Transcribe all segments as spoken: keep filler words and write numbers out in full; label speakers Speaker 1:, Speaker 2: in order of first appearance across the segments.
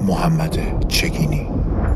Speaker 1: محمد چگینی.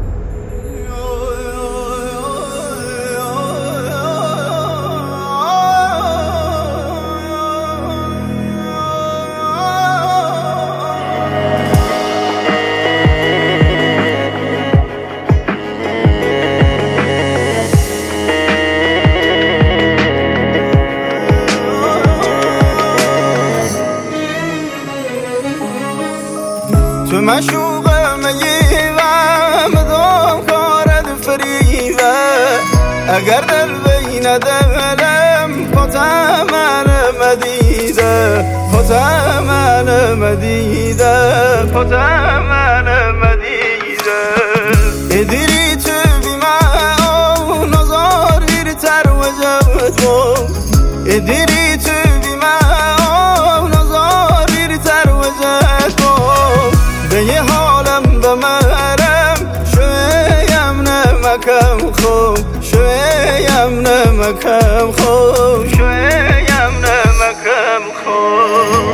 Speaker 2: تو مشوق میوم دام کارد فریوه اگر در بین دلم پتمن مدیده پتمن مدیده پتمن مدیده ادری تو بیما نظار ویر تر و جبتو ادری تو بیما نظار ویر تر و جبتو به یه حالم بمرم شویم نمکم خوب شویم نمکم خوب شویم نمکم خوب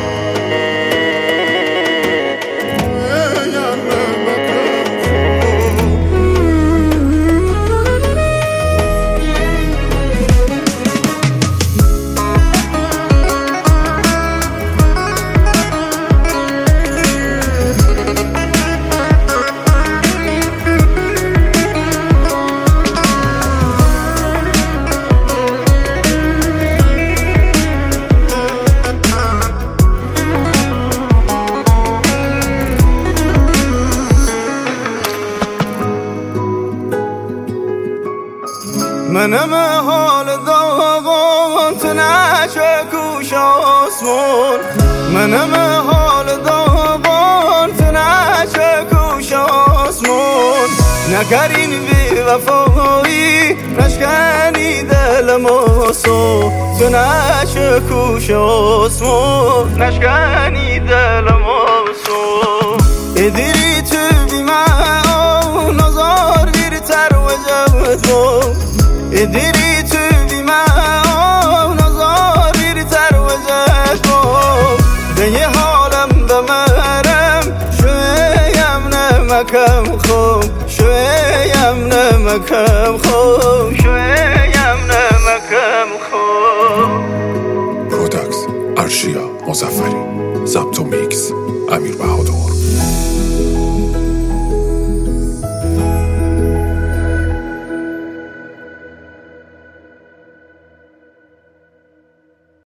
Speaker 2: منم حال داغان تو نشه کوش آسمان منم حال داغان تو نشه کوش آسمان نکرین بی وفایی نشکنی دلم آسو تو نشه کوش آسمان نشکنی دلم آسو ادری تو بیما نظار ویر تر و جبتو ادری تو بیما نظار ویر تر و جبتو به یه حالم بمرم شویم نمکم خوب شویم نمکم خوب شویم نمکم خوب.
Speaker 1: پروداکس ارشیا مظفری، ضبط و میکس امیر بهادر.